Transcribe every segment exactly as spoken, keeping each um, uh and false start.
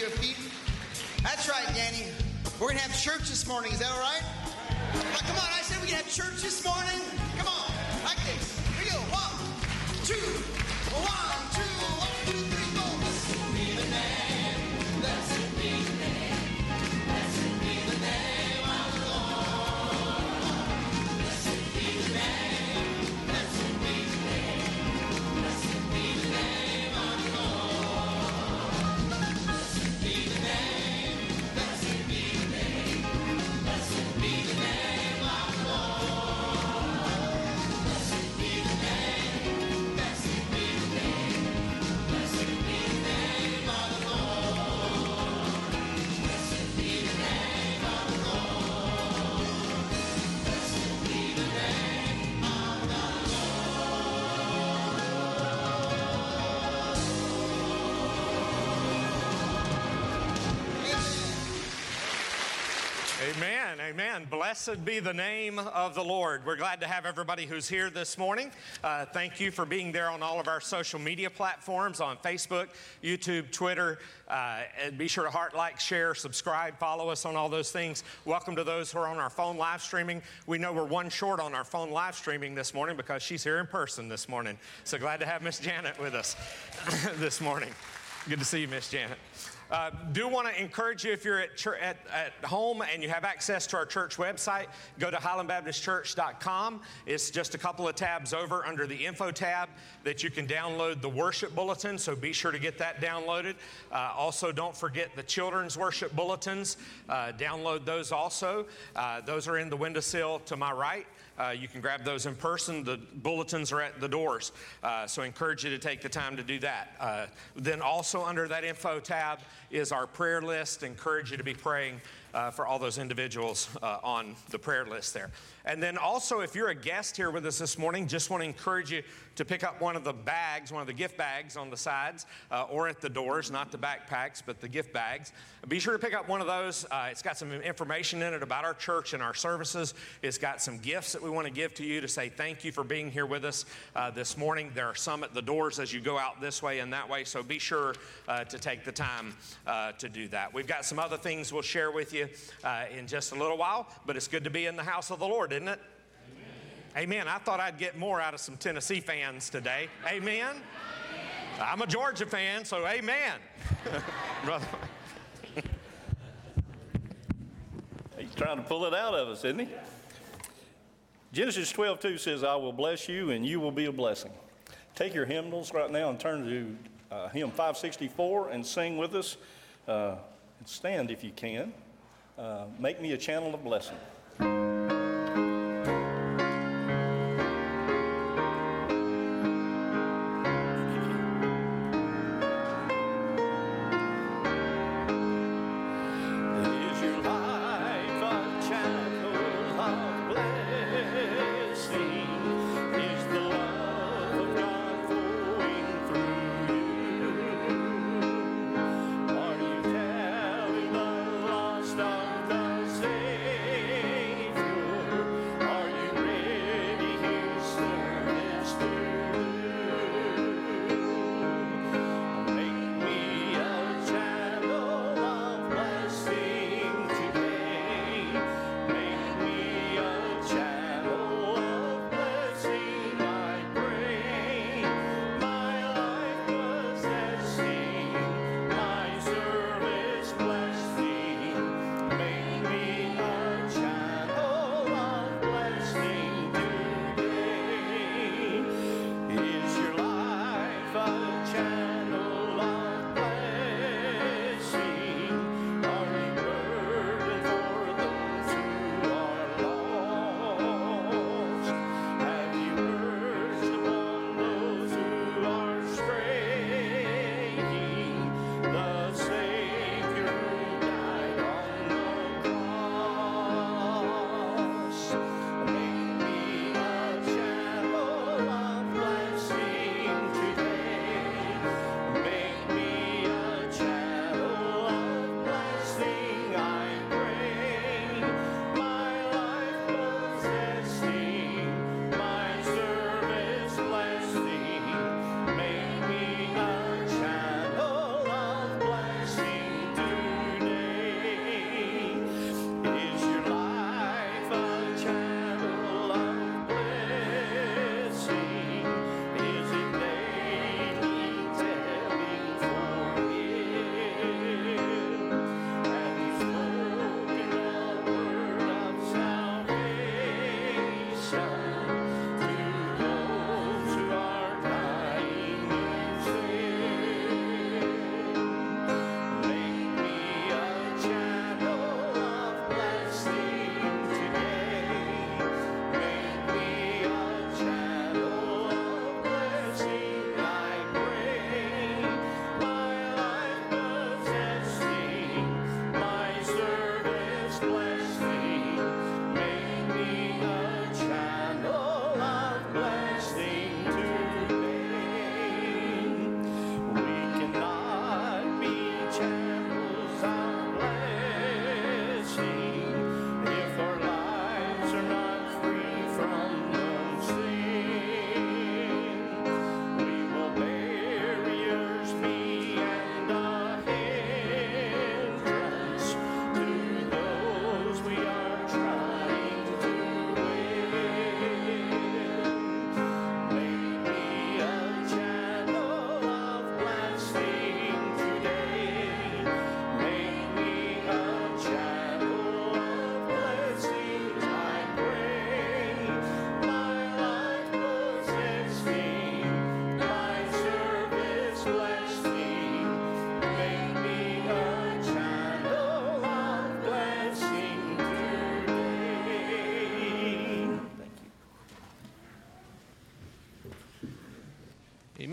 your feet. That's right, Danny. We're going to have church this morning. Is that all right? Now, come on. I said we can have church this morning. Come on. Like this. Here we go. One, two, one, two, one, two, three, four. Blessed be the name. Blessed be the name. Blessed be the name of the Lord. Blessed be the name. Blessed be the name. Blessed be the name of the Lord. Blessed be the name. Blessed be the name. Blessed be the name of the Lord. Blessed be the name. Blessed be the name. Blessed be the name of the Lord. Blessed be the name of the Lord. Blessed be the name of the Amen, amen. Blessed be the name of the Lord. We're glad to have everybody who's here this morning. Uh, thank you for being there on all of our social media platforms, on Facebook, YouTube, Twitter. Uh, and be sure to heart, like, share, subscribe, follow us on all those things. Welcome to those who are on our phone live streaming. We know we're one short on our phone live streaming this morning because she's here in person this morning. So glad to have Miss Janet with us this morning. Good to see you, Miss Janet. Uh, do want to encourage you, if you're at, church, at, at home and you have access to our church website, go to highland baptist church dot com. It's just a couple of tabs over under the info tab that you can download the worship bulletin, so be sure to get that downloaded. Uh, also, don't forget the children's worship bulletins. Uh, download those also. Uh, those are in the windowsill to my right. Uh, you can grab those in person. The bulletins are at the doors. Uh, so I encourage you to take the time to do that. Uh, then also under that info tab is our prayer list. Encourage you to be praying uh, for all those individuals uh, on the prayer list there. And then also, if you're a guest here with us this morning, just want to encourage you to pick up one of the bags, one of the gift bags on the sides uh, or at the doors, not the backpacks, but the gift bags. Be sure to pick up one of those. Uh, it's got some information in it about our church and our services. It's got some gifts that we want to give to you to say thank you for being here with us uh, this morning. There are some at the doors as you go out this way and that way, so be sure uh, to take the time uh, to do that. We've got some other things we'll share with you uh, in just a little while, but it's good to be in the house of the Lord, isn't it? Amen. Amen. I thought I'd get more out of some Tennessee fans today. Amen. Amen. I'm a Georgia fan, so amen. Brother. He's trying to pull it out of us, isn't he? Genesis twelve two says, I will bless you and you will be a blessing. Take your hymnals right now and turn to uh, hymn five sixty-four and sing with us. Uh, and stand if you can. Uh, make me a channel of blessing. Are you telling the lost of the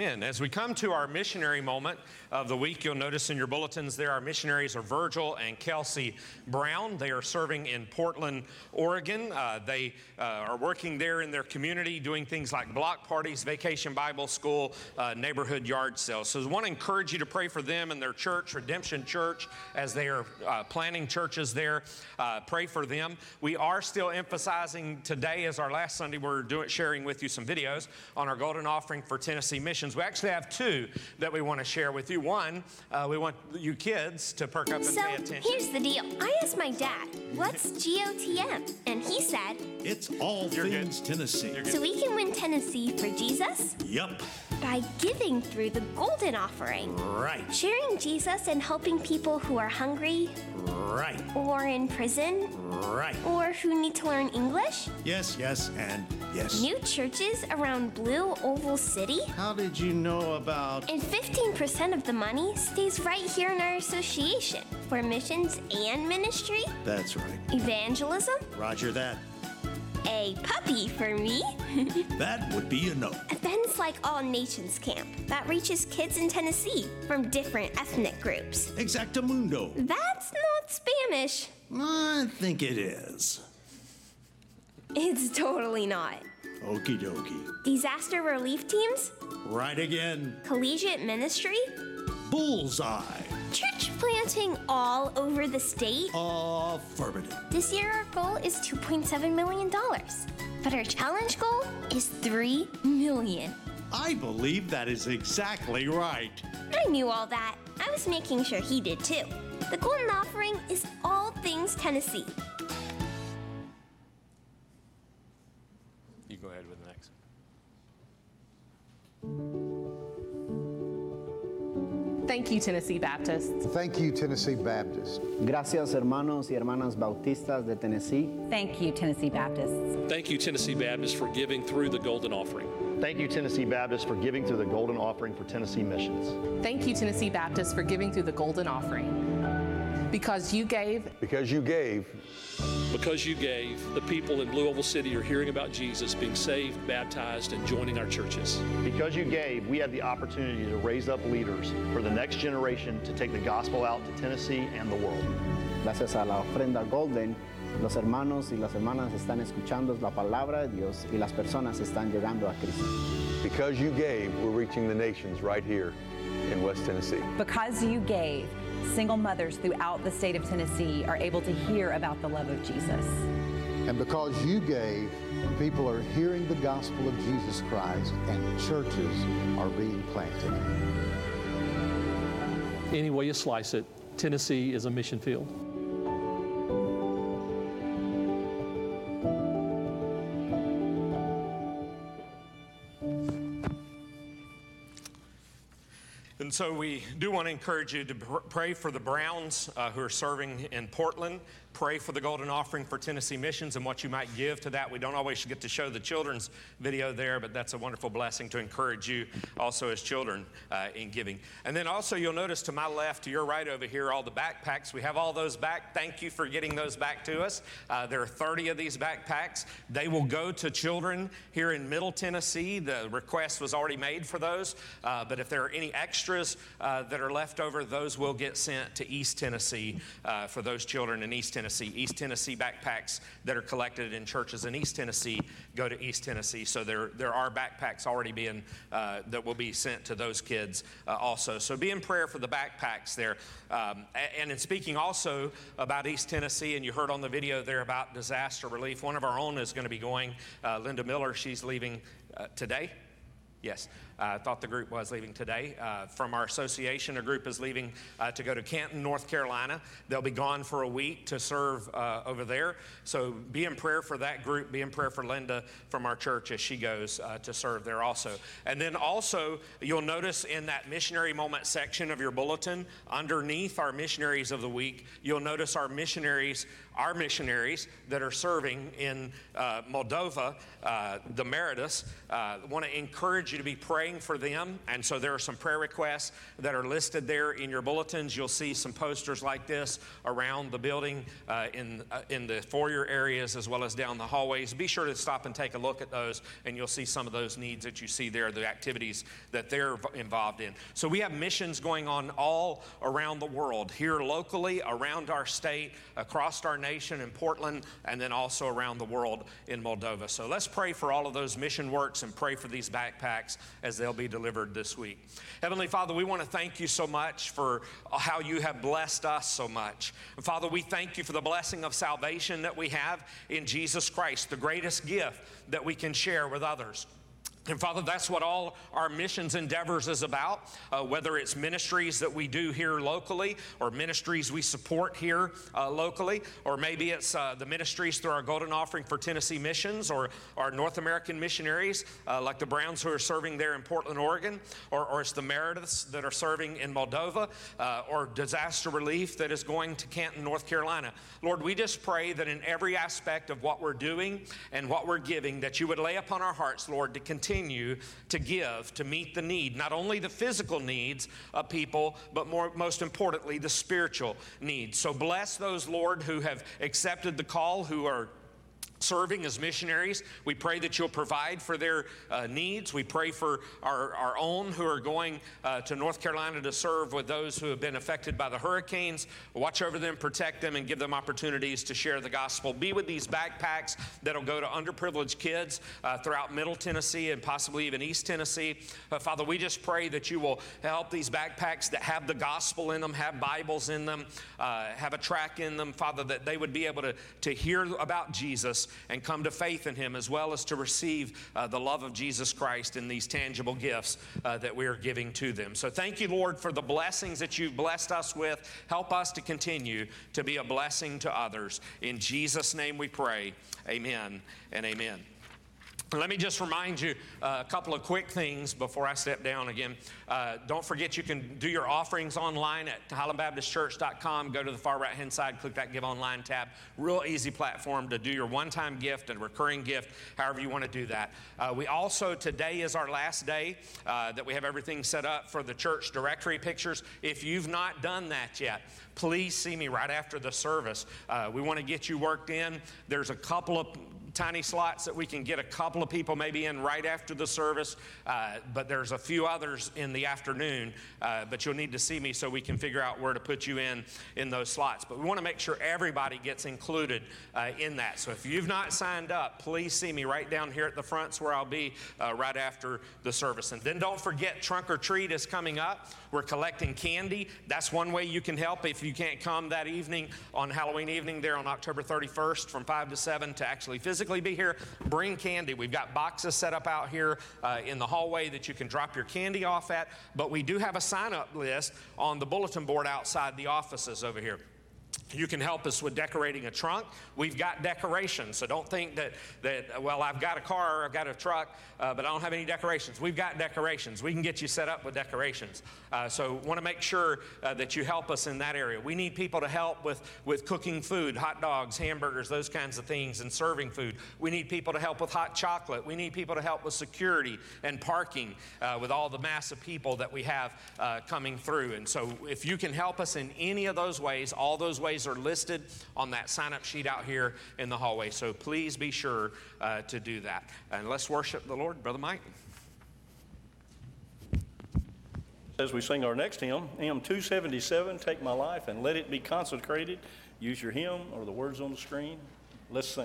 Amen. As we come to our missionary moment of the week, you'll notice in your bulletins there our missionaries are Virgil and Kelsey Brown. They are serving in Portland, Oregon. Uh, they uh, are working there in their community, doing things like block parties, vacation Bible school, uh, neighborhood yard sales. So I want to encourage you to pray for them and their church, Redemption Church, as they are uh, planning churches there. Uh, pray for them. We are still emphasizing today, as our last Sunday, we're doing, sharing with you some videos on our golden offering for Tennessee Missions. We actually have two that we want to share with you. One, uh, we want you kids to perk up and so, pay attention. Here's the deal. I asked my dad, what's G O T M? And he said, it's all You're things good. Tennessee. You're good. so we can win Tennessee for Jesus Yup. by giving through the golden offering. Right. Sharing Jesus and helping people who are hungry Right. or in prison Right. or who need to learn English. Yes, yes, and yes. New churches around Blue Oval City. How did you know about... And fifteen percent of the money stays right here in our association for missions and ministry, That's right. evangelism, Roger that. a puppy for me, That would be a no. events like All Nations Camp that reaches kids in Tennessee from different ethnic groups. Exactamundo. That's not Spanish. I think it is. It's totally not. Okie dokie. Disaster relief teams, Right again. collegiate ministry, Bullseye. church planting all over the state. Affirmative. This year our goal is two point seven million dollars, but our challenge goal is three million dollars. I believe that is exactly right. I knew all that. I was making sure he did too. The golden offering is all things Tennessee. You go ahead with the next. Thank you, Tennessee Baptists. Thank you, Tennessee Baptist. Gracias, hermanos y hermanas bautistas de Tennessee. Thank you, Tennessee Baptists. Thank you, Tennessee Baptist, for giving through the Golden Offering. Thank you, Tennessee Baptist, for giving through the Golden Offering for Tennessee Missions. Thank you, Tennessee Baptist, for giving through the golden offering. Because you gave, Because you gave, Because you gave, the people in Blue Oval City are hearing about Jesus, being saved, baptized, and joining our churches. because you gave, we have the opportunity to raise up leaders for the next generation to take the gospel out to Tennessee and the world. Gracias a la ofrenda Golden, los hermanos y las hermanas están escuchando la palabra de Dios y las personas están llegando a Cristo. Because you gave, we're reaching the nations right here in West Tennessee. Because you gave, single mothers throughout the state of Tennessee are able to hear about the love of Jesus. And because you gave, people are hearing the gospel of Jesus Christ and churches are being planted. Any way you slice it, Tennessee is a mission field. And so we do want to encourage you to pr- pray for the Browns uh, who are serving in Portland. Pray for the Golden Offering for Tennessee Missions and what you might give to that. We don't always get to show the children's video there, but that's a wonderful blessing to encourage you also as children uh, in giving. And then also you'll notice to my left, to your right over here, all the backpacks. We have all those back. Thank you for getting those back to us. Uh, there are thirty of these backpacks. They will go to children here in Middle Tennessee. The request was already made for those, uh, but if there are any extras uh, that are left over, those will get sent to East Tennessee uh, for those children in East Tennessee. East Tennessee backpacks that are collected in churches in East Tennessee go to East Tennessee. So there, there are backpacks already being, uh, that will be sent to those kids uh, also. So be in prayer for the backpacks there. Um, and in speaking also about East Tennessee, and you heard on the video there about disaster relief, one of our own is going to be going, uh, Linda Miller, she's leaving uh, today. Yes, I uh, thought the group was leaving today. Uh, from our association, a group is leaving uh, to go to Canton, North Carolina. They'll be gone for a week to serve uh, over there. So be in prayer for that group. Be in prayer for Linda from our church as she goes uh, to serve there also. And then also, you'll notice in that missionary moment section of your bulletin, underneath our missionaries of the week, you'll notice our missionaries, our missionaries that are serving in uh, Moldova, uh, the Merediths. Uh, want to encourage encourage you to be praying for them. And so there are some prayer requests that are listed there in your bulletins. You'll see some posters like this around the building, uh, in, uh, in the foyer areas as well as down the hallways. Be sure to stop and take a look at those, and you'll see some of those needs that you see there, the activities that they're involved in. So we have missions going on all around the world, here locally, around our state, across our nation in Portland, and then also around the world in Moldova. So let's pray for all of those mission works and pray for these backpacks as they'll be delivered this week. Heavenly Father, we want to thank you so much for how you have blessed us so much. And Father, we thank you for the blessing of salvation that we have in Jesus Christ, the greatest gift that we can share with others. And Father, that's what all our missions endeavors is about, uh, whether it's ministries that we do here locally or ministries we support here uh, locally, or maybe it's uh, the ministries through our Golden Offering for Tennessee Missions, or our North American missionaries uh, like the Browns who are serving there in Portland, Oregon, or, or it's the Merediths that are serving in Moldova, uh, or disaster relief that is going to Canton, North Carolina. Lord, we just pray that in every aspect of what we're doing and what we're giving, that you would lay upon our hearts, Lord, to continue Continue to give to meet the need, not only the physical needs of people, but more, most importantly, the spiritual needs. So bless those, Lord, who have accepted the call, who are serving as missionaries. We pray that you'll provide for their uh, needs. We pray for our, our own who are going uh, to North Carolina to serve with those who have been affected by the hurricanes. Watch over them, protect them, and give them opportunities to share the gospel. Be with these backpacks that'll go to underprivileged kids uh, throughout Middle Tennessee and possibly even East Tennessee. Uh, Father, we just pray that you will help these backpacks that have the gospel in them, have Bibles in them, uh, have a track in them, Father, that they would be able to, to hear about Jesus and come to faith in him, as well as to receive uh, the love of Jesus Christ in these tangible gifts uh, that we are giving to them. So thank you, Lord, for the blessings that you've blessed us with. Help us to continue to be a blessing to others. In Jesus' name we pray. Amen and amen. Let me just remind you uh, a couple of quick things before I step down again. Uh, don't forget you can do your offerings online at highland baptist church dot com. Go to the far right-hand side, click that Give Online tab. Real easy platform to do your one-time gift and recurring gift, however you want to do that. Uh, we also, today is our last day uh, that we have everything set up for the church directory pictures. If you've not done that yet, please see me right after the service. Uh, we want to get you worked in. There's a couple of tiny slots that we can get a couple of people maybe in right after the service, uh, but there's a few others in the afternoon, uh, but you'll need to see me so we can figure out where to put you in in those slots. But we want to make sure everybody gets included uh, in that. So if you've not signed up, please see me right down here at the fronts where I'll be uh, right after the service. And then don't forget, Trunk or Treat is coming up. We're collecting candy. That's one way you can help if you can't come that evening on Halloween evening there on October thirty-first from five to seven to actually physically be here. Bring candy. We've got boxes set up out here uh, in the hallway that you can drop your candy off at, but we do have a sign-up list on the bulletin board outside the offices over here. You can help us with decorating a trunk. We've got decorations, so don't think that, that well, I've got a car, I've got a truck, uh, but I don't have any decorations. We've got decorations. We can get you set up with decorations. Uh, so want to make sure uh, that you help us in that area. We need people to help with, with cooking food, hot dogs, hamburgers, those kinds of things, and serving food. We need people to help with hot chocolate. We need people to help with security and parking uh, with all the massive people that we have uh, coming through. And so if you can help us in any of those ways, all those ways are listed on that sign-up sheet out here in the hallway. So please be sure uh, to do that. And let's worship the Lord. Brother Mike. As we sing our next hymn, hymn two seventy-seven, Take My Life and Let It Be Consecrated. Use your hymn or the words on the screen. Let's sing.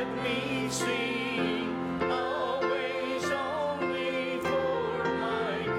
Sing always only for my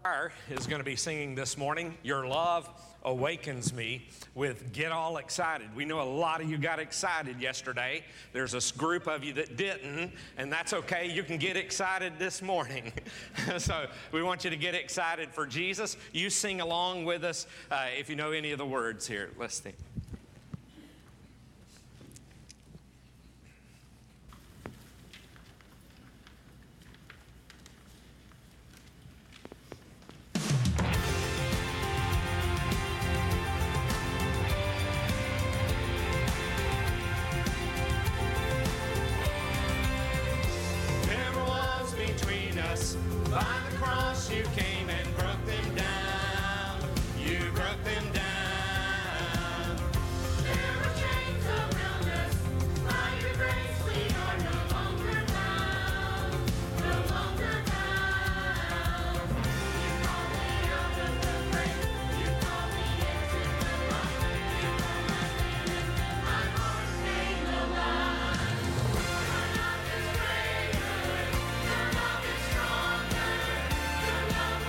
choir is going to be singing this morning, Your Love Awakens Me, with Get All Excited. We know a lot of you got excited yesterday. There's a group of you that didn't, and that's okay. You can get excited this morning. So we want you to get excited for Jesus. You sing along with us uh, if you know any of the words here. Let's sing. By the cross you came and broke them down. You broke them down. There were chains around us. By your grace we are no longer bound. No longer bound. You called me out of the grave. You called me into the light. You called my name and my heart came alive. Your love is greater. Your love is stronger. Your love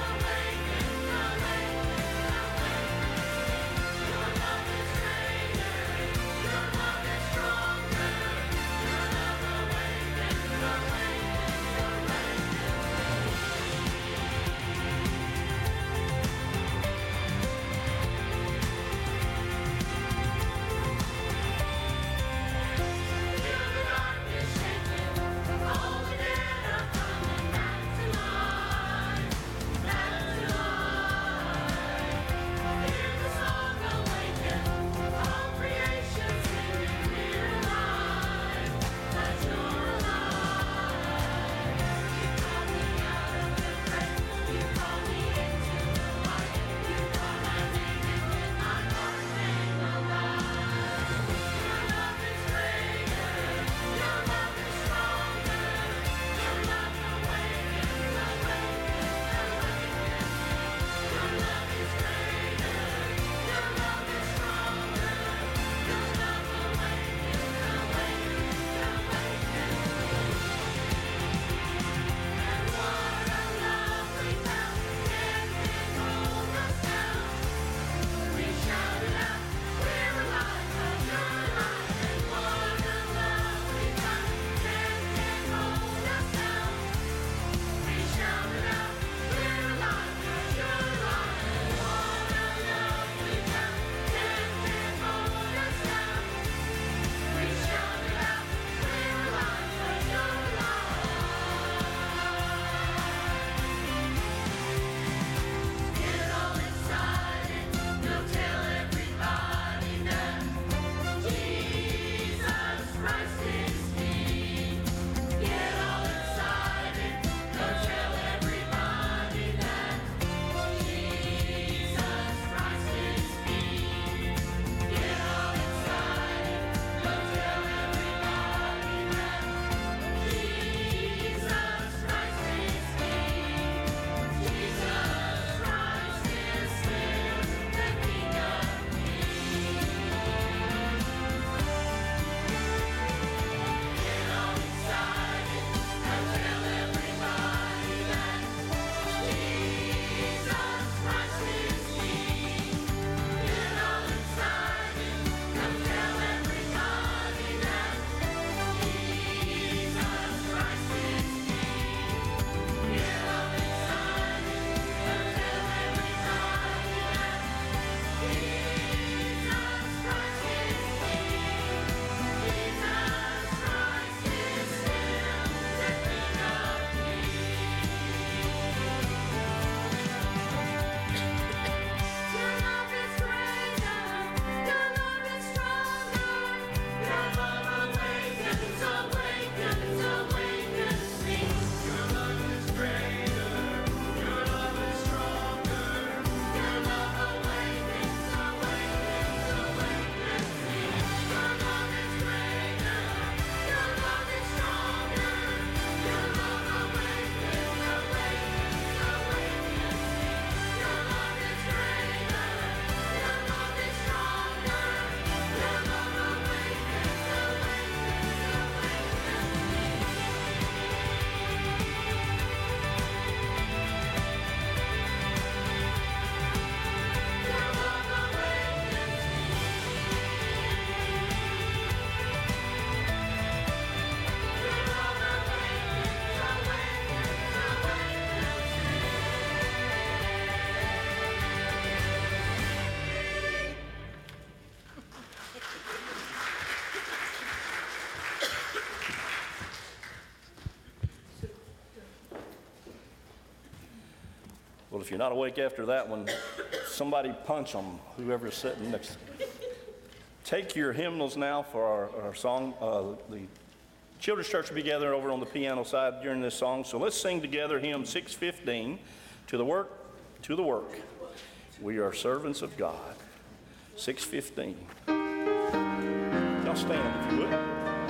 Well, if you're not awake after that one, somebody punch them, whoever's sitting next to you. Take your hymnals now for our, our song. Uh, the Children's Church will be gathered over on the piano side during this song. So let's sing together hymn six fifteen, To the Work, to the Work. We are servants of God. six fifteen. Y'all stand if you would.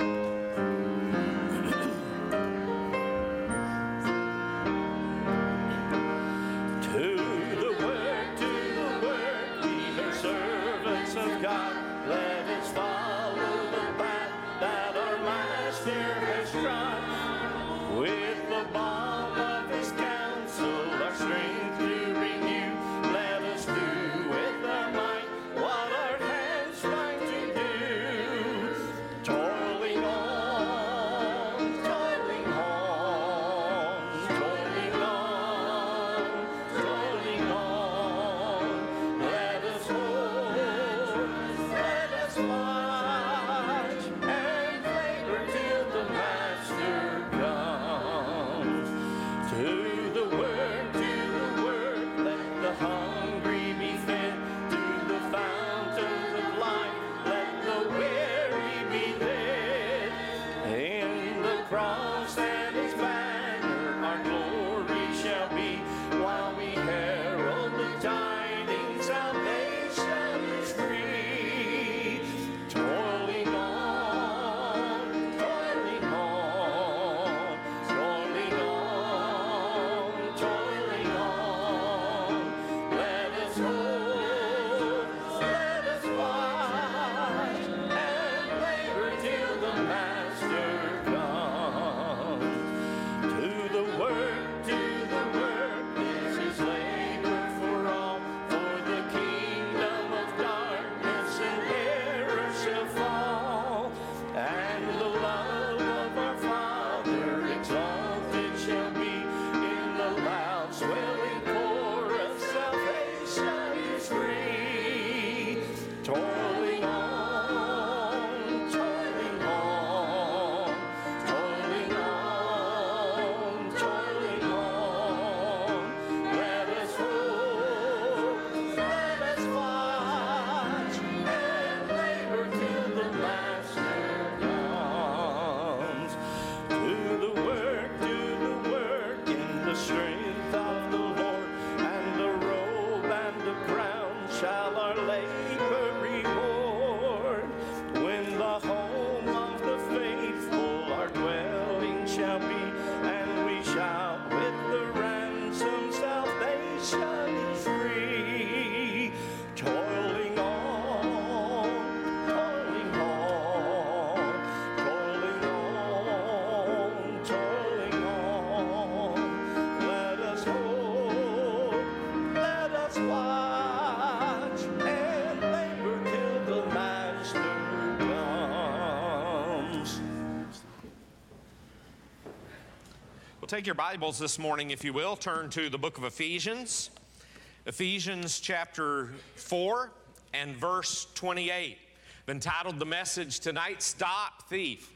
Take your Bibles this morning, if you will. Turn to the book of Ephesians. Ephesians chapter four and verse twenty-eight. I've entitled the message tonight, Stop Thief.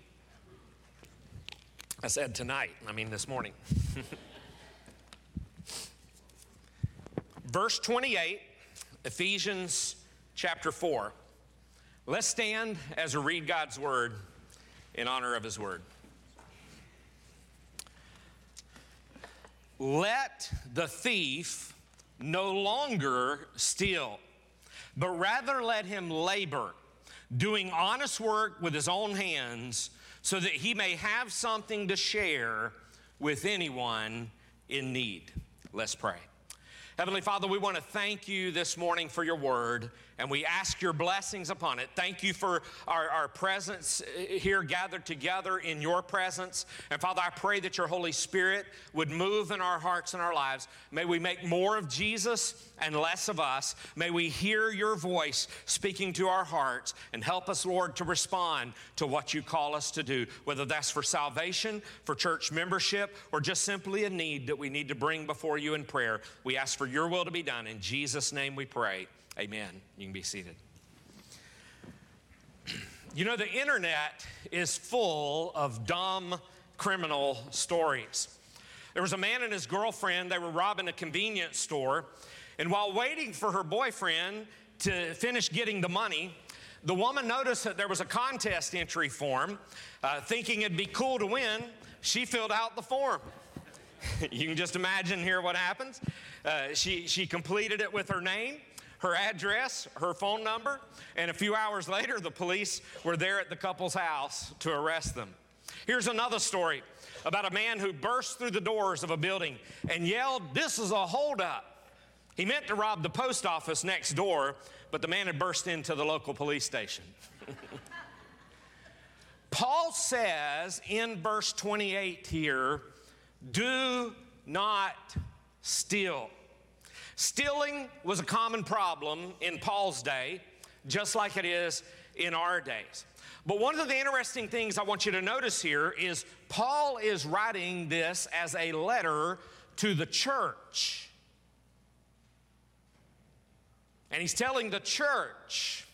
I said tonight, I mean this morning. Verse twenty-eight, Ephesians chapter four. Let's stand as we read God's word in honor of his word. Let the thief no longer steal, but rather let him labor, doing honest work with his own hands, so that he may have something to share with anyone in need. Let's pray. Heavenly Father, we want to thank you this morning for your word, and we ask your blessings upon it. Thank you for our, our presence here gathered together in your presence. And Father, I pray that your Holy Spirit would move in our hearts and our lives. May we make more of Jesus and less of us. May we hear your voice speaking to our hearts, and help us, Lord, to respond to what you call us to do, whether that's for salvation, for church membership, or just simply a need that we need to bring before you in prayer. We ask for your will to be done. In Jesus' name we pray. Amen. You can be seated. You know, the internet is full of dumb criminal stories. There was a man and his girlfriend. They were robbing a convenience store. And while waiting for her boyfriend to finish getting the money, the woman noticed that there was a contest entry form. Uh, thinking it'd be cool to win, she filled out the form. You can just imagine here what happens. Uh, she, she completed it with her name, her address, her phone number, and a few hours later, the police were there at the couple's house to arrest them. Here's another story about a man who burst through the doors of a building and yelled, "This is a holdup." He meant to rob the post office next door, but the man had burst into the local police station. Paul says in verse twenty-eight here, do not steal. Stealing was a common problem in Paul's day, just like it is in our days. But one of the interesting things I want you to notice here is Paul is writing this as a letter to the church. And he's telling the church,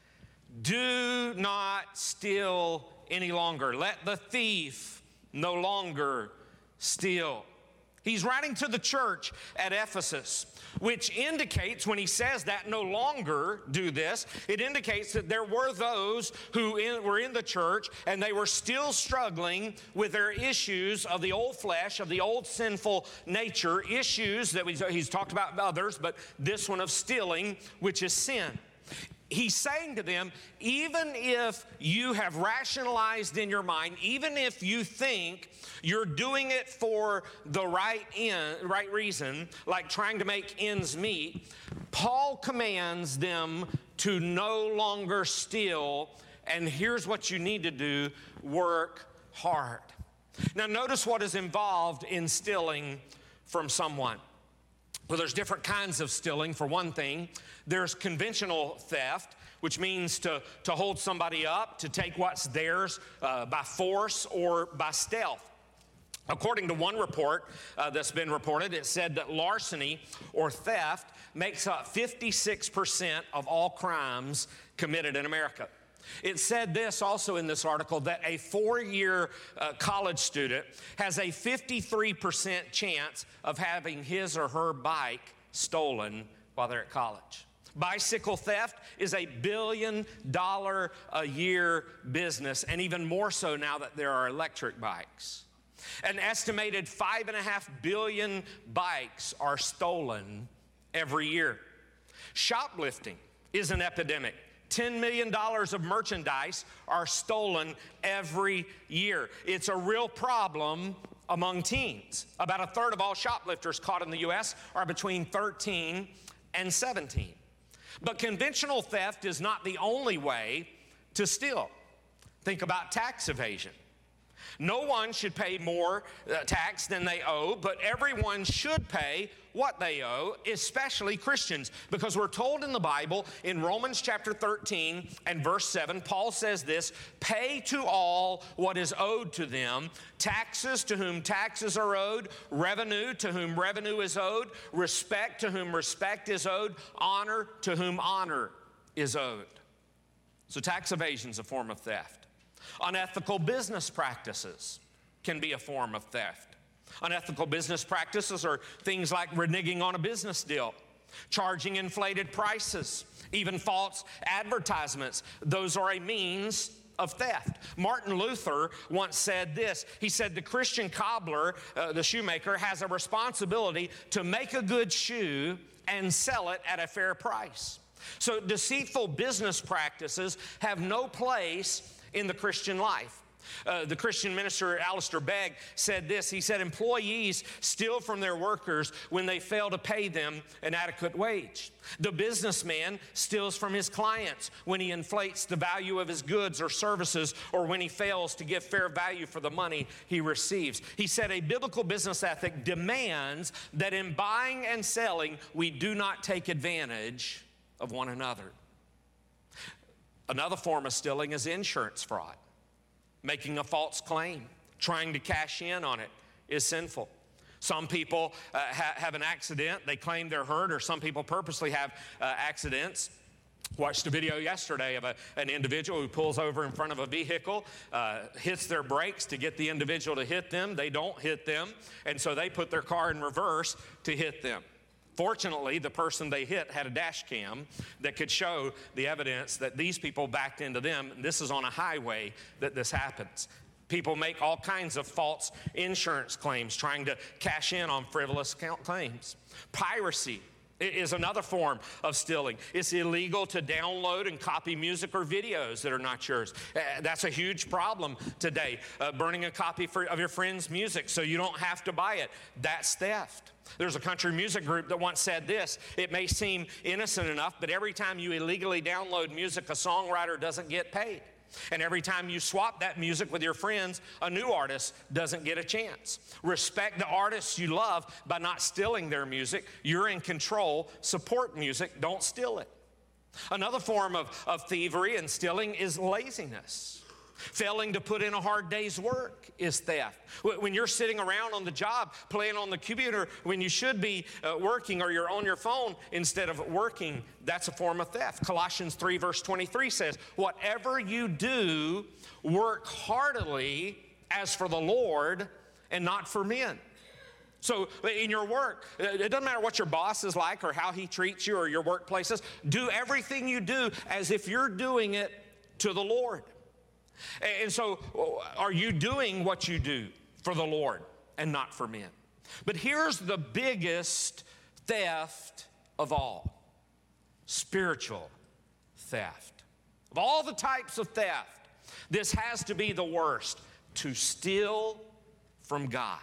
do not steal any longer. Let the thief no longer steal. He's writing to the church at Ephesus, which indicates when he says that no longer do this, it indicates that there were those who in, were in the church and they were still struggling with their issues of the old flesh, of the old sinful nature, issues that we, he's talked about others, but this one of stealing, which is sin. He's saying to them, even if you have rationalized in your mind, even if you think you're doing it for the right end, right reason, like trying to make ends meet, Paul commands them to no longer steal, and here's what you need to do, work hard. Now notice what is involved in stealing from someone. Well, there's different kinds of stealing. For one thing, there's conventional theft, which means to, to hold somebody up, to take what's theirs uh, by force or by stealth. According to one report uh, that's been reported, it said that larceny or theft makes up fifty-six percent of all crimes committed in America. It said this also in this article, that a four-year uh, college student has a fifty-three percent chance of having his or her bike stolen while they're at college. Bicycle theft is a billion dollar a year business, and even more so now that there are electric bikes. An estimated five and a half billion bikes are stolen every year. Shoplifting is an epidemic. ten million dollars of merchandise are stolen every year. It's a real problem among teens. About a third of all shoplifters caught in the U S are between thirteen and seventeen. But conventional theft is not the only way to steal. Think about tax evasion. No one should pay more uh, tax than they owe, but everyone should pay what they owe, especially Christians, because we're told in the Bible in Romans chapter thirteen and verse seven, Paul says this, pay to all what is owed to them, taxes to whom taxes are owed, revenue to whom revenue is owed, respect to whom respect is owed, honor to whom honor is owed. So tax evasion is a form of theft. Unethical business practices can be a form of theft. Unethical business practices are things like reneging on a business deal, charging inflated prices, even false advertisements. Those are a means of theft. Martin Luther once said this. He said, the Christian cobbler, uh, the shoemaker, has a responsibility to make a good shoe and sell it at a fair price. So deceitful business practices have no place in the Christian life. Uh, the Christian minister Alistair Begg said this. He said, employees steal from their workers when they fail to pay them an adequate wage. The businessman steals from his clients when he inflates the value of his goods or services, or when he fails to give fair value for the money he receives. He said, a biblical business ethic demands that in buying and selling, we do not take advantage of one another. Another form of stealing is insurance fraud. Making a false claim, trying to cash in on it is sinful. Some people uh, ha- have an accident, they claim they're hurt, or some people purposely have uh, accidents Watched a video yesterday of a, an individual who pulls over in front of a vehicle, uh, hits their brakes to get the individual to hit them. They don't hit them, and so they put their car in reverse to hit them. Fortunately, the person they hit had a dash cam that could show the evidence that these people backed into them. This is on a highway that this happens. People make all kinds of false insurance claims trying to cash in on frivolous claims. Piracy is another form of stealing. It's illegal to download and copy music or videos that are not yours. Uh, that's a huge problem today. Uh, burning a copy for, of your friend's music so you don't have to buy it. That's theft. There's a country music group that once said this: it may seem innocent enough, but every time you illegally download music, a songwriter doesn't get paid. And every time you swap that music with your friends, a new artist doesn't get a chance. Respect the artists you love by not stealing their music. You're in control. Support music. Don't steal it. Another form of, of thievery and stealing is laziness. Failing to put in a hard day's work is theft. When you're sitting around on the job playing on the computer when you should be uh, working, or you're on your phone instead of working, that's a form of theft. Colossians three verse twenty-three says, whatever you do, work heartily as for the Lord and not for men. So in your work, it doesn't matter what your boss is like or how he treats you or your workplaces. Do everything you do as if you're doing it to the Lord. And so, are you doing what you do for the Lord and not for men? But here's the biggest theft of all: spiritual theft. Of all the types of theft, this has to be the worst: to steal from God.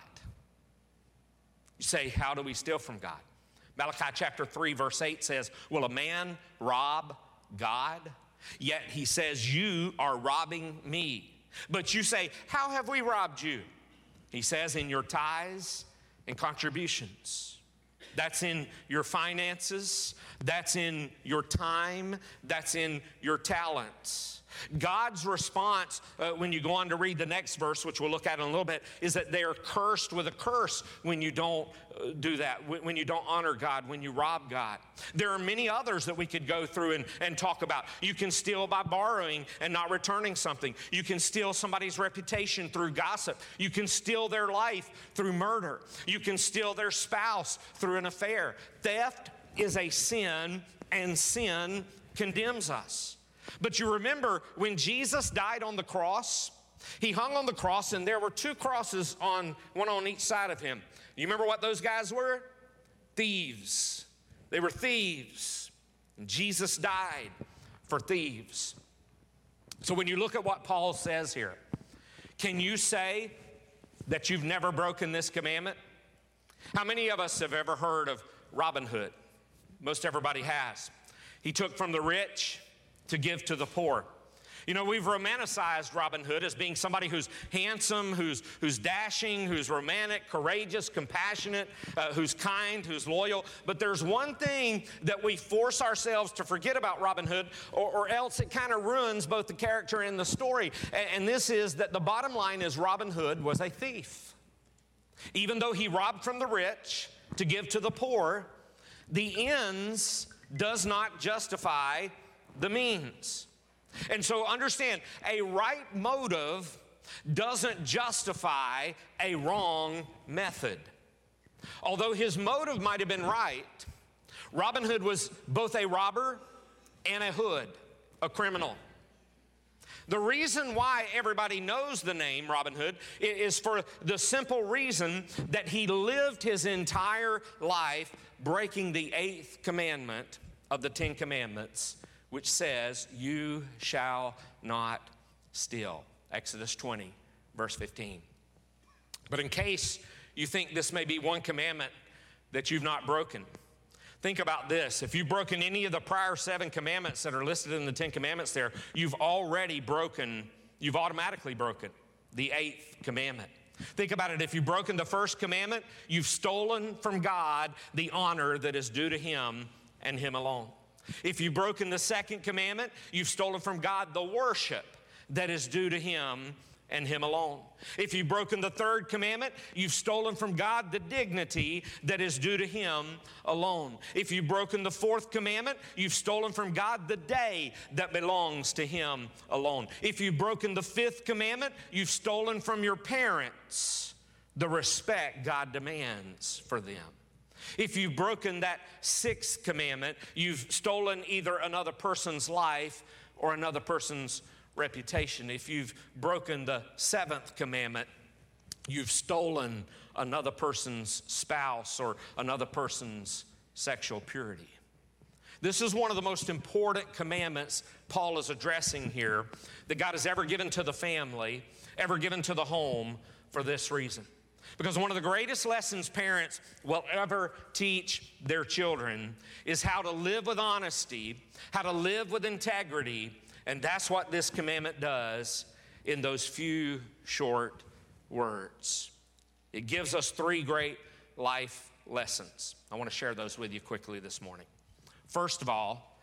You say, how do we steal from God? Malachi chapter three verse eight says, will a man rob God? Yet he says, you are robbing me. But you say, how have we robbed you? He says, in your tithes and contributions. That's in your finances. That's in your time. That's in your talents. God's response, uh, when you go on to read the next verse, which we'll look at in a little bit, is that they are cursed with a curse when you don't uh, do that, when, when you don't honor God, when you rob God. There are many others that we could go through and, and talk about. You can steal by borrowing and not returning something. You can steal somebody's reputation through gossip. You can steal their life through murder. You can steal their spouse through an affair. Theft is a sin, and sin condemns us. But you remember when Jesus died on the cross, he hung on the cross and there were two crosses, on one on each side of him. You remember what those guys were? Thieves. They were thieves. And Jesus died for thieves. So when you look at what Paul says here, can you say that you've never broken this commandment? How many of us have ever heard of Robin Hood? Most everybody has. He took from the rich to give to the poor. You know, we've romanticized Robin Hood as being somebody who's handsome, who's, who's dashing, who's romantic, courageous, compassionate, uh, who's kind, who's loyal. But there's one thing that we force ourselves to forget about Robin Hood, or, or else it kind of ruins both the character and the story. And, and this is that the bottom line is Robin Hood was a thief. Even though he robbed from the rich to give to the poor, the ends does not justify the means. And so understand, a right motive doesn't justify a wrong method. Although his motive might have been right, Robin Hood was both a robber and a hood, a criminal. The reason why everybody knows the name Robin Hood is for the simple reason that he lived his entire life breaking the eighth commandment of the Ten Commandments, which says, you shall not steal. Exodus twenty, verse fifteen. But in case you think this may be one commandment that you've not broken, think about this. If you've broken any of the prior seven commandments that are listed in the Ten Commandments there, you've already broken, you've automatically broken the eighth commandment. Think about it. If you've broken the first commandment, you've stolen from God the honor that is due to Him and Him alone. If you've broken the second commandment, you've stolen from God the worship that is due to Him and Him alone. If you've broken the third commandment, you've stolen from God the dignity that is due to Him alone. If you've broken the fourth commandment, you've stolen from God the day that belongs to Him alone. If you've broken the fifth commandment, you've stolen from your parents the respect God demands for them. If you've broken that sixth commandment, you've stolen either another person's life or another person's reputation. If you've broken the seventh commandment, you've stolen another person's spouse or another person's sexual purity. This is one of the most important commandments Paul is addressing here that God has ever given to the family, ever given to the home for this reason. Because one of the greatest lessons parents will ever teach their children is how to live with honesty, how to live with integrity, and that's what this commandment does in those few short words. It gives us three great life lessons. I want to share those with you quickly this morning. First of all,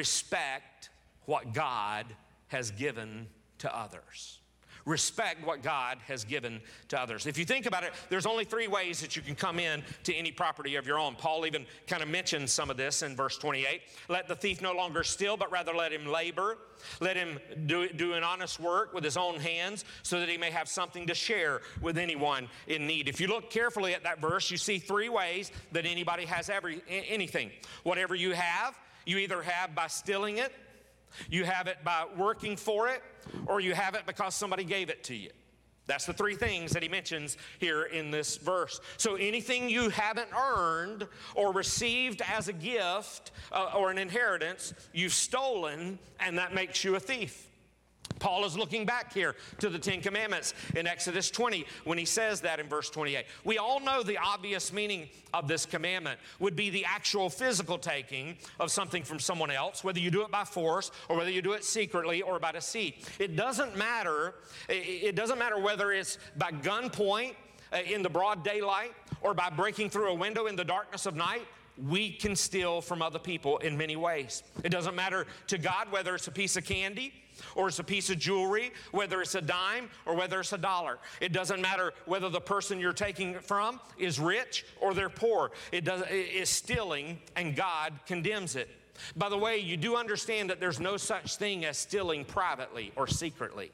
respect what God has given to others. Respect what God has given to others. If you think about it, there's only three ways that you can come in to any property of your own. Paul even kind of mentions some of this in verse twenty-eight. Let the thief no longer steal, but rather let him labor. Let him do, do an honest work with his own hands so that he may have something to share with anyone in need. If you look carefully at that verse, you see three ways that anybody has every anything. Whatever you have, you either have by stealing it, you have it by working for it, or you have it because somebody gave it to you. That's the three things that he mentions here in this verse. So anything you haven't earned or received as a gift uh, or an inheritance, you've stolen, and that makes you a thief. Paul is looking back here to the Ten Commandments in Exodus twenty when he says that in verse twenty-eight. We all know the obvious meaning of this commandment would be the actual physical taking of something from someone else, whether you do it by force or whether you do it secretly or by deceit. It doesn't matter. It doesn't matter whether it's by gunpoint in the broad daylight or by breaking through a window in the darkness of night. We can steal from other people in many ways. It doesn't matter to God whether it's a piece of candy or it's a piece of jewelry, whether it's a dime or whether it's a dollar. It doesn't matter whether the person you're taking it from is rich or they're poor. It does, it is stealing, and God condemns it. By the way, you do understand that there's no such thing as stealing privately or secretly.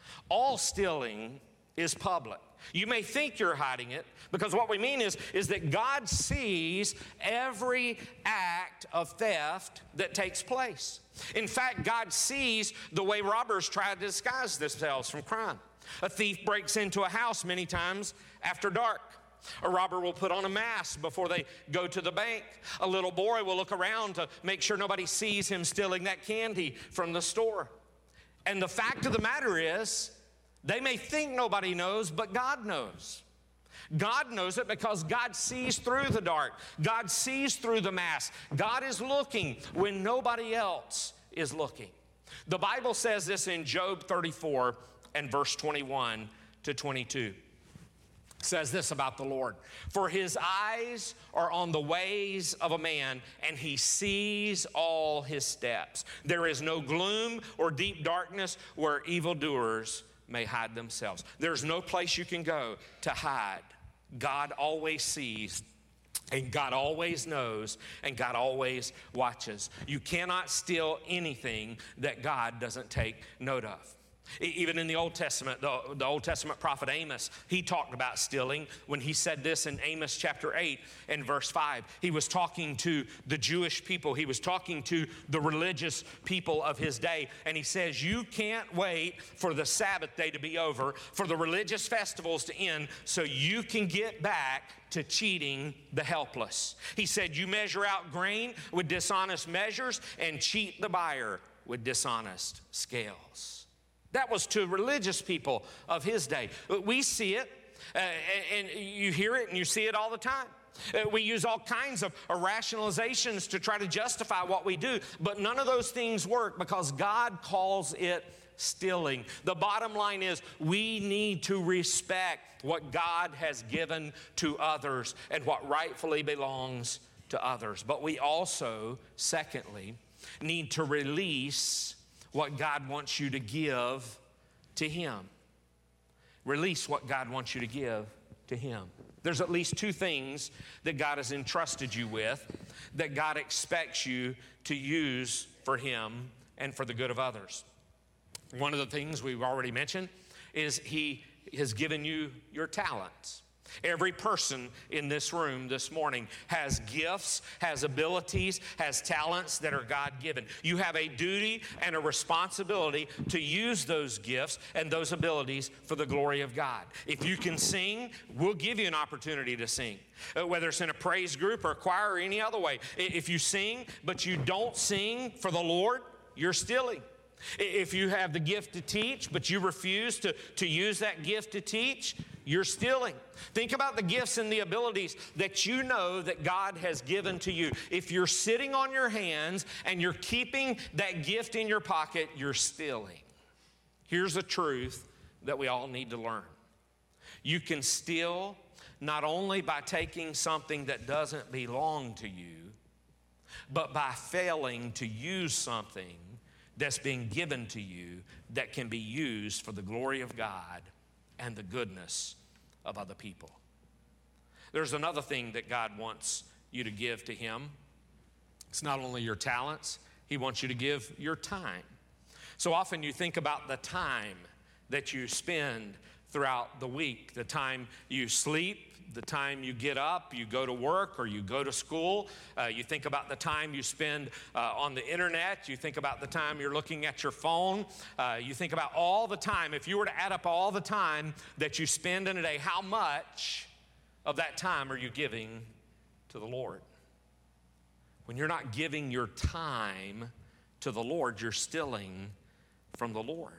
All stealing is public. You may think you're hiding it, because what we mean is, is that God sees every act of theft that takes place. In fact, God sees the way robbers try to disguise themselves from crime. A thief breaks into a house many times after dark. A robber will put on a mask before they go to the bank. A little boy will look around to make sure nobody sees him stealing that candy from the store. And the fact of the matter is, they may think nobody knows, but God knows. God knows it because God sees through the dark. God sees through the mask. God is looking when nobody else is looking. The Bible says this in Job thirty-four and verse twenty-one to twenty-two. It says this about the Lord. For his eyes are on the ways of a man, and he sees all his steps. There is no gloom or deep darkness where evildoers may hide themselves. There's no place you can go to hide. God always sees, and God always knows, and God always watches. You cannot steal anything that God doesn't take note of. Even in the Old Testament, the, the Old Testament prophet Amos, he talked about stealing when he said this in Amos chapter eight and verse five. He was talking to the Jewish people. He was talking to the religious people of his day. And he says, you can't wait for the Sabbath day to be over, for the religious festivals to end, so you can get back to cheating the helpless. He said, you measure out grain with dishonest measures and cheat the buyer with dishonest scales. That was to religious people of his day. We see it, uh, and you hear it, and you see it all the time. Uh, we use all kinds of rationalizations to try to justify what we do, but none of those things work because God calls it stealing. The bottom line is we need to respect what God has given to others and what rightfully belongs to others. But we also, secondly, need to release what God wants you to give to Him. release what God wants you to give to Him. There's at least two things that God has entrusted you with that God expects you to use for Him and for the good of others. One of the things we've already mentioned is He has given you your talents. Every person in this room this morning has gifts, has abilities, has talents that are God-given. You have a duty and a responsibility to use those gifts and those abilities for the glory of God. If you can sing, we'll give you an opportunity to sing, uh, whether it's in a praise group or a choir or any other way. If you sing, but you don't sing for the Lord, you're stealing. If you have the gift to teach, but you refuse to, to use that gift to teach, you're stealing. Think about the gifts and the abilities that you know that God has given to you. If you're sitting on your hands and you're keeping that gift in your pocket, you're stealing. Here's a truth that we all need to learn. You can steal not only by taking something that doesn't belong to you, but by failing to use something that's being given to you that can be used for the glory of God and the goodness of other people. There's another thing that God wants you to give to Him. It's not only your talents, He wants you to give your time. So often you think about the time that you spend throughout the week, the time you sleep, the time you get up, you go to work, or you go to school. Uh, you think about the time you spend uh, on the internet. You think about the time you're looking at your phone. Uh, you think about all the time. If you were to add up all the time that you spend in a day, how much of that time are you giving to the Lord? When you're not giving your time to the Lord, you're stealing from the Lord.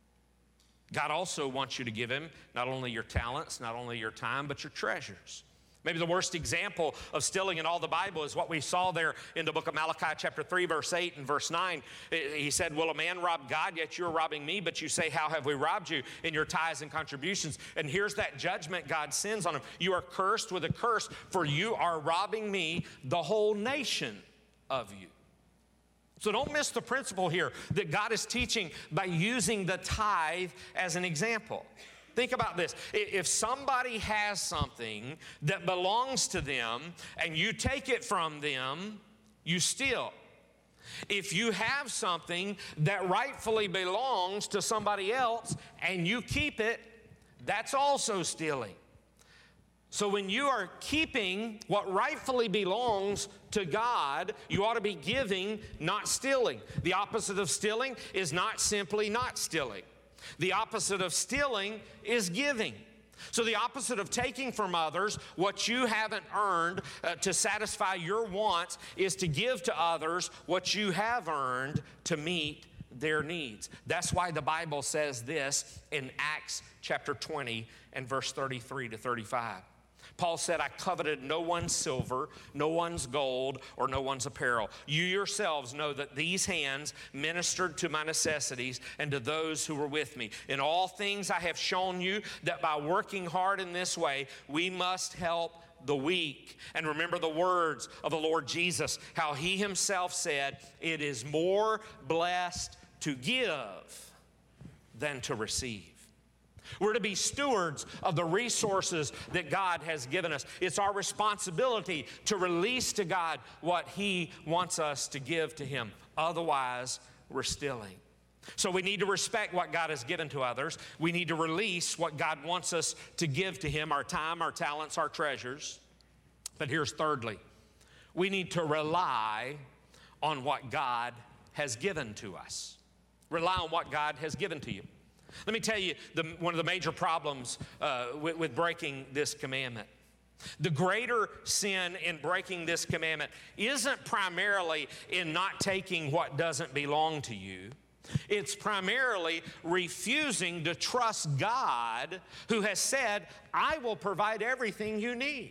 God also wants you to give Him not only your talents, not only your time, but your treasures. Maybe the worst example of stealing in all the Bible is what we saw there in the book of Malachi chapter three, verse eight and verse nine. He said, will a man rob God? Yet you're robbing me. But you say, how have we robbed you? In your tithes and contributions. And here's that judgment God sends on him. You are cursed with a curse, for you are robbing me, the whole nation of you. So don't miss the principle here that God is teaching by using the tithe as an example. Think about this. If somebody has something that belongs to them and you take it from them, you steal. If you have something that rightfully belongs to somebody else and you keep it, that's also stealing. So when you are keeping what rightfully belongs to God, you ought to be giving, not stealing. The opposite of stealing is not simply not stealing. The opposite of stealing is giving. So the opposite of taking from others what you haven't earned uh, to satisfy your wants is to give to others what you have earned to meet their needs. That's why the Bible says this in Acts chapter twenty and verse thirty-three to thirty-five. Paul said, I coveted no one's silver, no one's gold, or no one's apparel. You yourselves know that these hands ministered to my necessities and to those who were with me. In all things I have shown you that by working hard in this way, we must help the weak. And remember the words of the Lord Jesus, how He Himself said, it is more blessed to give than to receive. We're to be stewards of the resources that God has given us. It's our responsibility to release to God what He wants us to give to Him. Otherwise, we're stealing. So we need to respect what God has given to others. We need to release what God wants us to give to Him, our time, our talents, our treasures. But here's thirdly, we need to rely on what God has given to us. Rely on what God has given to you. Let me tell you the, one of the major problems uh, with, with breaking this commandment. The greater sin in breaking this commandment isn't primarily in not taking what doesn't belong to you. It's primarily refusing to trust God, who has said, I will provide everything you need.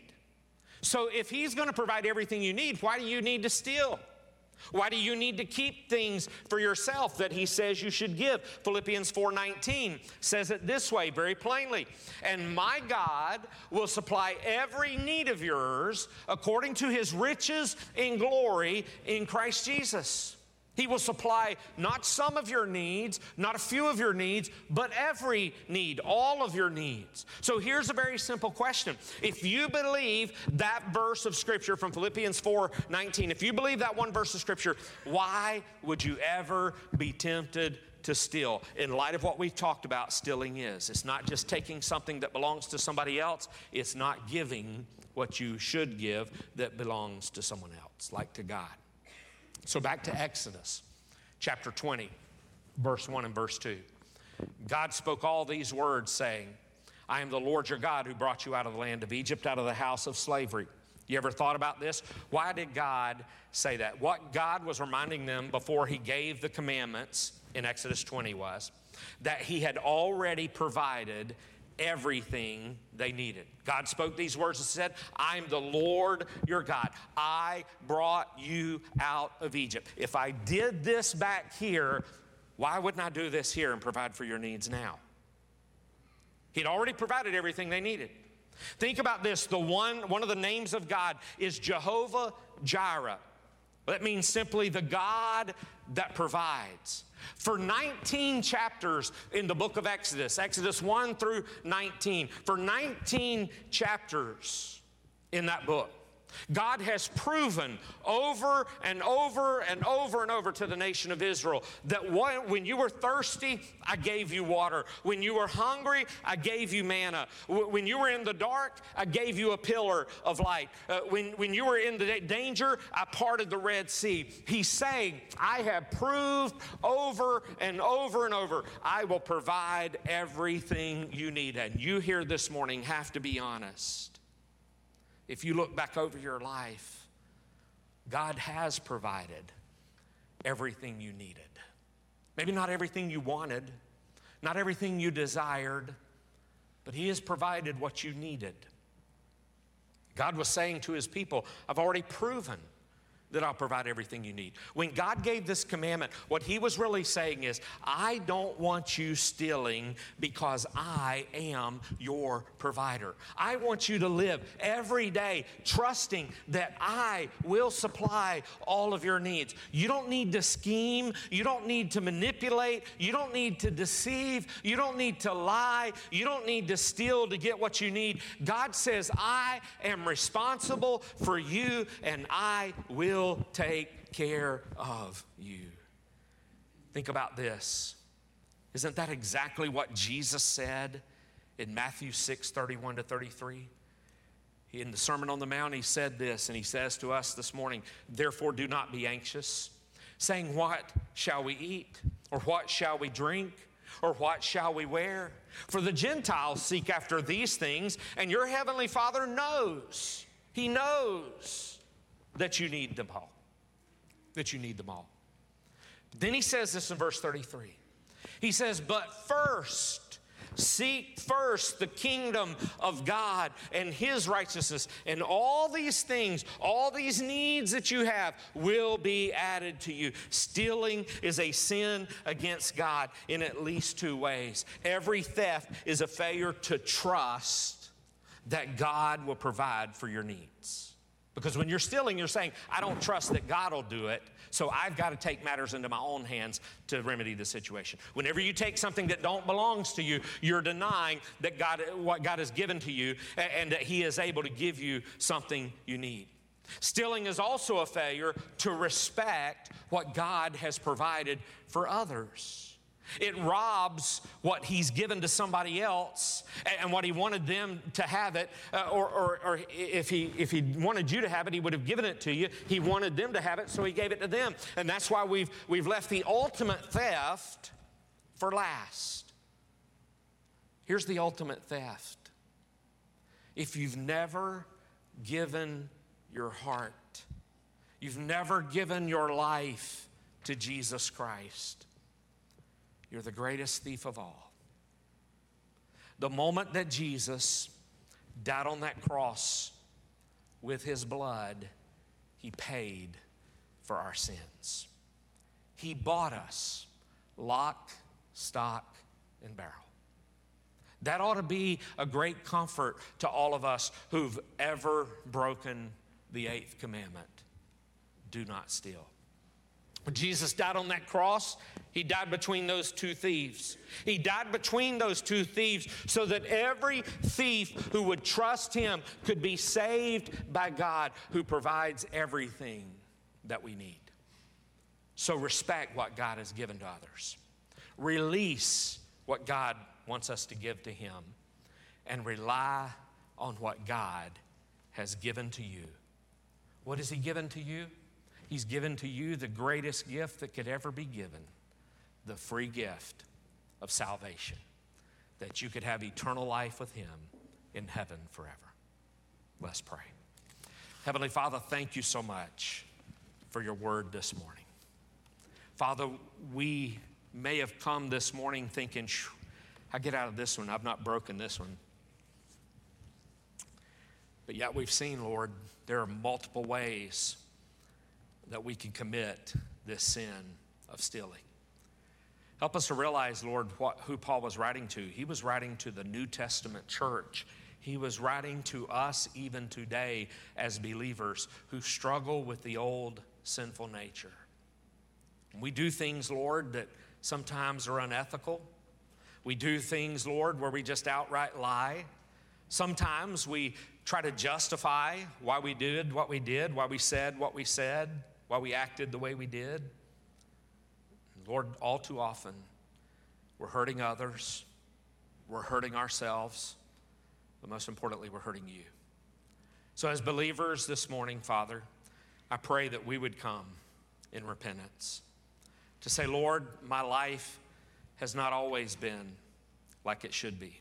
So if He's going to provide everything you need, why do you need to steal? Why do you need to keep things for yourself that He says you should give? Philippians four nineteen says it this way very plainly. And my God will supply every need of yours according to His riches in glory in Christ Jesus. He will supply not some of your needs, not a few of your needs, but every need, all of your needs. So here's a very simple question. If you believe that verse of Scripture from Philippians four nineteen, if you believe that one verse of Scripture, why would you ever be tempted to steal? In light of what we've talked about, stealing is. It's not just taking something that belongs to somebody else. It's not giving what you should give that belongs to someone else, like to God. So back to Exodus chapter twenty, verse one and verse two. God spoke all these words saying, I am the Lord your God who brought you out of the land of Egypt, out of the house of slavery. You ever thought about this? Why did God say that? What God was reminding them before he gave the commandments in Exodus twenty was that he had already provided everything they needed. God spoke these words and said, I'm the Lord your God. I brought you out of Egypt. If I did this back here, why wouldn't I do this here and provide for your needs now? He'd already provided everything they needed. Think about this. The one, one of the names of God is Jehovah Jireh. That means simply the God that provides. For nineteen chapters in the book of Exodus, Exodus one through nineteen, for nineteen chapters in that book, God has proven over and over and over and over to the nation of Israel that when you were thirsty, I gave you water. When you were hungry, I gave you manna. When you were in the dark, I gave you a pillar of light. Uh, when, when you were in the danger, I parted the Red Sea. He's saying, I have proved over and over and over, I will provide everything you need. And you here this morning have to be honest. If you look back over your life, God has provided everything you needed. Maybe not everything you wanted, not everything you desired, but he has provided what you needed. God was saying to his people, I've already proven that I'll provide everything you need. When God gave this commandment, what he was really saying is, I don't want you stealing because I am your provider. I want you to live every day trusting that I will supply all of your needs. You don't need to scheme. You don't need to manipulate. You don't need to deceive. You don't need to lie. You don't need to steal to get what you need. God says, I am responsible for you and I will take care of you. Think about this. Isn't that exactly what Jesus said in Matthew six, thirty-one to thirty-three? In the Sermon on the Mount, he said this, and he says to us this morning, therefore do not be anxious, saying, what shall we eat? Or what shall we drink? Or what shall we wear? For the Gentiles seek after these things, and your heavenly Father knows. He knows that you need them all. That you need them all. Then he says this in verse thirty-three. He says, but first, seek first the kingdom of God and his righteousness, and all these things, all these needs that you have will be added to you. Stealing is a sin against God in at least two ways. Every theft is a failure to trust that God will provide for your needs. Because when you're stealing, you're saying, I don't trust that God will do it, so I've got to take matters into my own hands to remedy the situation. Whenever you take something that don't belongs to you, you're denying that God, what God has given to you and that he is able to give you something you need. Stealing is also a failure to respect what God has provided for others. It robs what he's given to somebody else and what he wanted them to have it, uh, or, or, or if he if he wanted you to have it, he would have given it to you. He wanted them to have it, so he gave it to them. And that's why we've, we've left the ultimate theft for last. Here's the ultimate theft. If you've never given your heart, you've never given your life to Jesus Christ, you're the greatest thief of all. The moment that Jesus died on that cross with his blood, he paid for our sins. He bought us lock, stock, and barrel. That ought to be a great comfort to all of us who've ever broken the eighth commandment. Do not steal. When Jesus died on that cross, he died between those two thieves. He died between those two thieves so that every thief who would trust him could be saved by God, who provides everything that we need. So respect what God has given to others. Release what God wants us to give to him, and rely on what God has given to you. What has he given to you? He's given to you the greatest gift that could ever be given, the free gift of salvation, that you could have eternal life with him in heaven forever. Let's pray. Heavenly Father, thank you so much for your word this morning. Father, we may have come this morning thinking, I get out of this one, I've not broken this one. But yet we've seen, Lord, there are multiple ways that we can commit this sin of stealing. Help us to realize, Lord, what, who Paul was writing to. He was writing to the New Testament church. He was writing to us even today as believers who struggle with the old sinful nature. We do things, Lord, that sometimes are unethical. We do things, Lord, where we just outright lie. Sometimes we try to justify why we did what we did, why we said what we said, why we acted the way we did. Lord, all too often, we're hurting others, we're hurting ourselves, but most importantly, we're hurting you. So as believers this morning, Father, I pray that we would come in repentance to say, Lord, my life has not always been like it should be.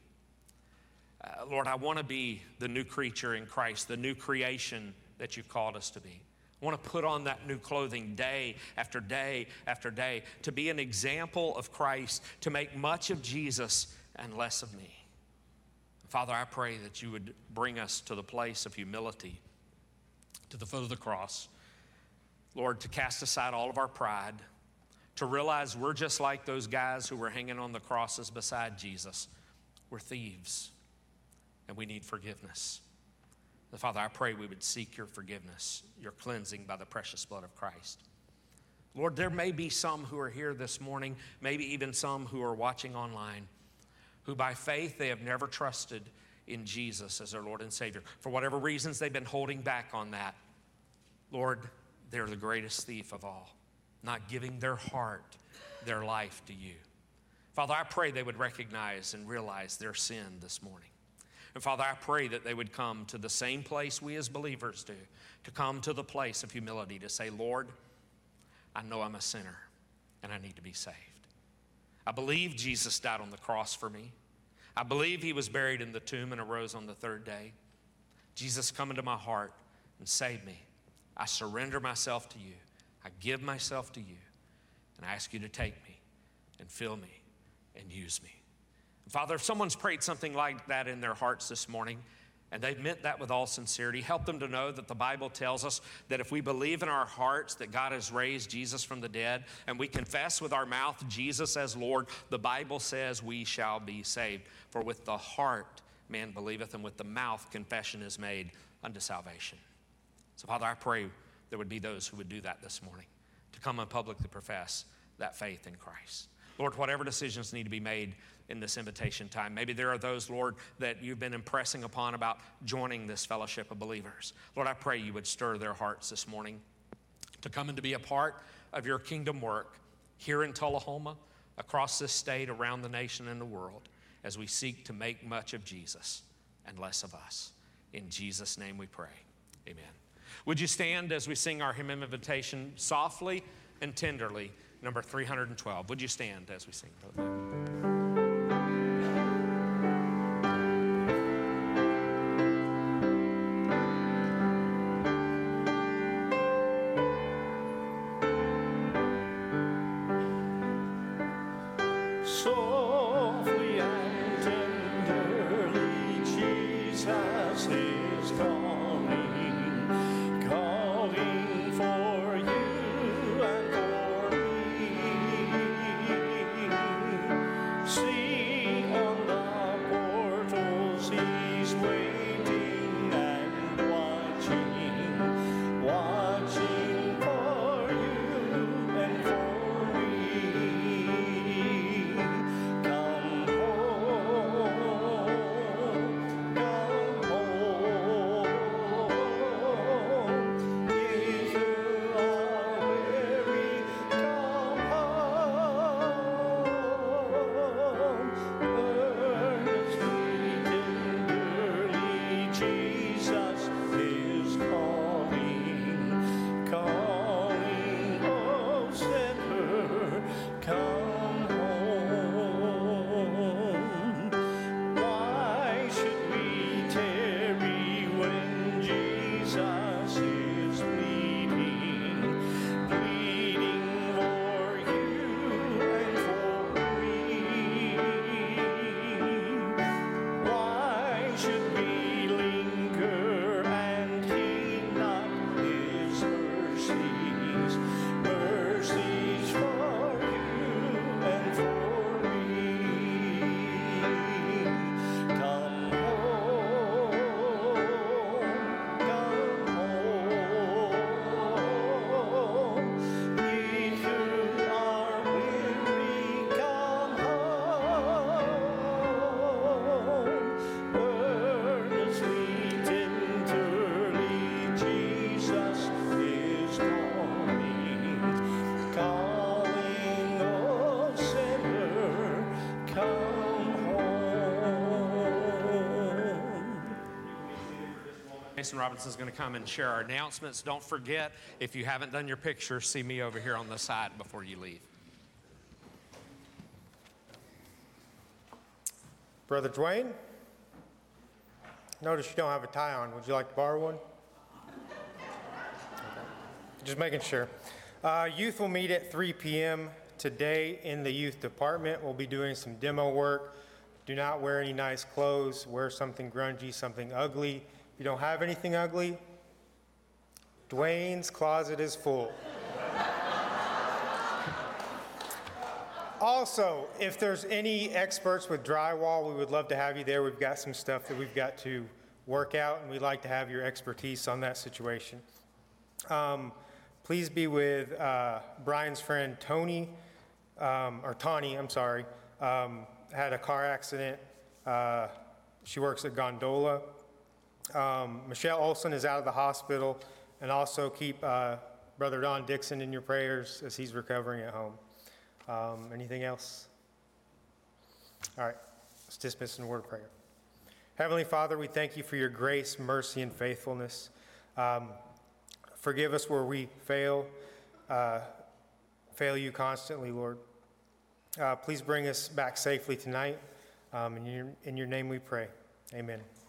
Uh, Lord, I want to be the new creature in Christ, the new creation that you've called us to be. I want to put on that new clothing day after day after day, to be an example of Christ, to make much of Jesus and less of me. Father, I pray that you would bring us to the place of humility, to the foot of the cross. Lord, to cast aside all of our pride, to realize we're just like those guys who were hanging on the crosses beside Jesus. We're thieves, and we need forgiveness. Father, I pray we would seek your forgiveness, your cleansing by the precious blood of Christ. Lord, there may be some who are here this morning, maybe even some who are watching online, who by faith they have never trusted in Jesus as their Lord and Savior. For whatever reasons they've been holding back on that. Lord, they're the greatest thief of all, not giving their heart, their life to you. Father, I pray they would recognize and realize their sin this morning. And Father, I pray that they would come to the same place we as believers do, to come to the place of humility, to say, Lord, I know I'm a sinner and I need to be saved. I believe Jesus died on the cross for me. I believe he was buried in the tomb and arose on the third day. Jesus, come into my heart and save me. I surrender myself to you. I give myself to you. And I ask you to take me and fill me and use me. Father, if someone's prayed something like that in their hearts this morning, and they've meant that with all sincerity, help them to know that the Bible tells us that if we believe in our hearts that God has raised Jesus from the dead, and we confess with our mouth Jesus as Lord, the Bible says we shall be saved. For with the heart man believeth, and with the mouth confession is made unto salvation. So Father, I pray there would be those who would do that this morning, to come and publicly profess that faith in Christ. Lord, whatever decisions need to be made in this invitation time. Maybe there are those, Lord, that you've been impressing upon about joining this fellowship of believers. Lord, I pray you would stir their hearts this morning to come and to be a part of your kingdom work here in Tullahoma, across this state, around the nation and the world, as we seek to make much of Jesus and less of us. In Jesus' name we pray, amen. Would you stand as we sing our hymn invitation softly and tenderly, number three hundred twelve. Would you stand as we sing? Softly and tenderly, Jesus is coming, calling for you and for me. Mason Robinson is going to come and share our announcements. Don't forget, if you haven't done your picture, see me over here on the side before you leave. Brother Dwayne, notice you don't have a tie on. Would you like to borrow one? Just making sure. Uh, youth will meet at three p.m. today in the youth department. We'll be doing some demo work. Do not wear any nice clothes. Wear something grungy, something ugly. If you don't have anything ugly, Dwayne's closet is full. Also, if there's any experts with drywall, we would love to have you there. We've got some stuff that we've got to work out, and we'd like to have your expertise on that situation. Um, please be with uh, Brian's friend Tony, um, or Tawny, I'm sorry, um, had a car accident. Uh, she works at Gondola. Um, Michelle Olson is out of the hospital, and also keep uh, Brother Don Dixon in your prayers as he's recovering at home. Um, anything else? All right, let's dismiss in a word of prayer. Heavenly Father, we thank you for your grace, mercy, and faithfulness. Um, forgive us where we fail, uh, fail you constantly, Lord. Uh, please bring us back safely tonight. Um, in your, in your name we pray. Amen.